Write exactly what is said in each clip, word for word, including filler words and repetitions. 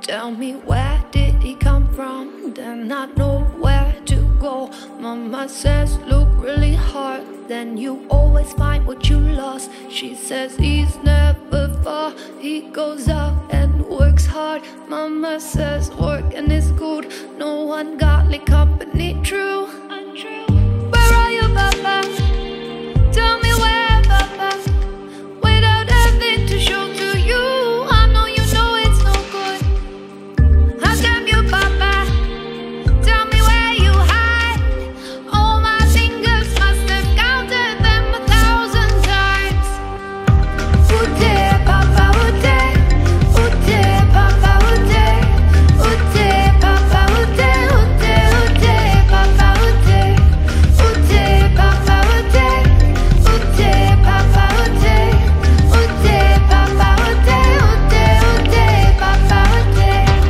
Tell me, where did he come from? Then I know where to go. Mama says, look really hard, then you always find what you lost. She says he's never far, he goes out and works hard. Mama says working is good, no ungodly company true. Where are you, Papa? Tell me where, Papa? Without having to show to you, I know you know it's no good. How damn you, Papa? Tell me where you hide. All my fingers must have counted them a thousand times. Ute, Papa, ute. Ute, Papa, ute. Ute, Papa, ute. Ute, ute, Papa, ute. Ute, Papa, ute. Ute, Papa, ute. Ute, Papa, ute. Ute, ute, Papa, ute.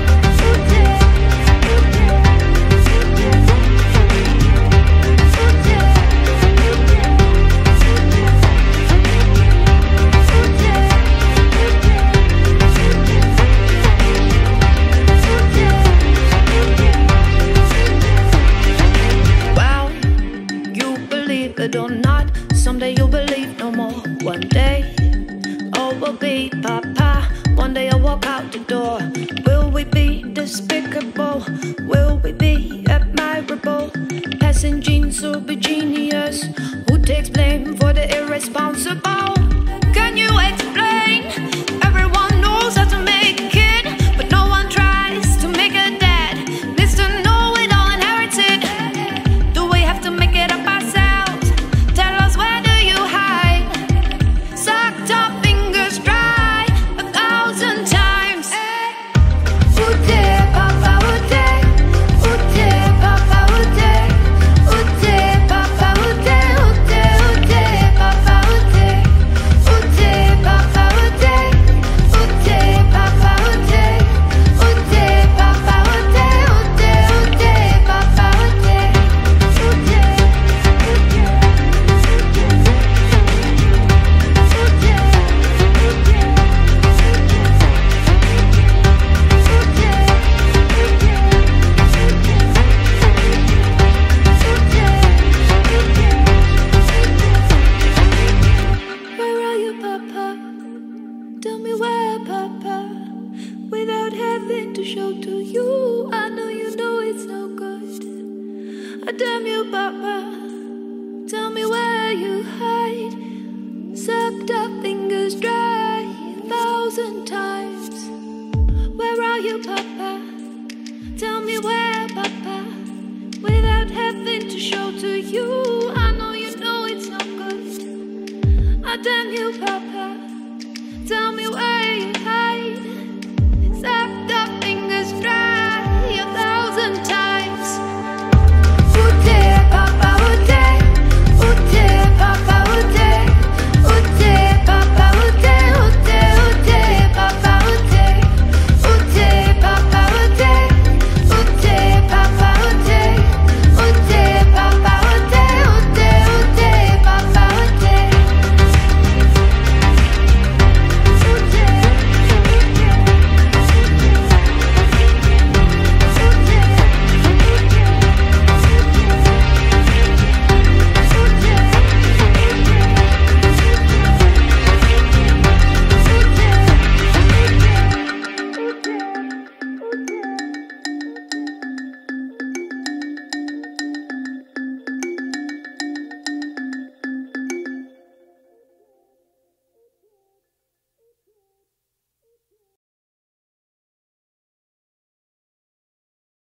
Wow, you believe it or not, someday you'll believe no more. One day, all will be Papa. One day I'll walk out the door. Will we be despicable? Will we be admirable? Passing genes will be genius. Who takes blame for the irresponsible? Can you explain? Everyone knows how to make a kid, but no one tries to make a dad. Needs to know it all inherited. Do we have to make it up ourselves? Tell us, where do you hide? Sucked our fingers dry a thousand times. Ute, Papa, ute. Ute, Papa, ute. Ute, Papa, ute. Ute, ute, Papa, ute. Ute, Papa, ute. Ute, Papa, ute. Ute, Papa, ute. Ute, ute, Papa, ute. Where are you, Papa? Tell me where, Papa? Without having to show to you, I know you know it's no good. I damn you, Papa. Tell me where you hide. Sucked our fingers dry a thousand times. Where are you, Papa? Tell me where, Papa? Without having to show to you, I know you know it's no good. I damn you, Papa. Tell me where.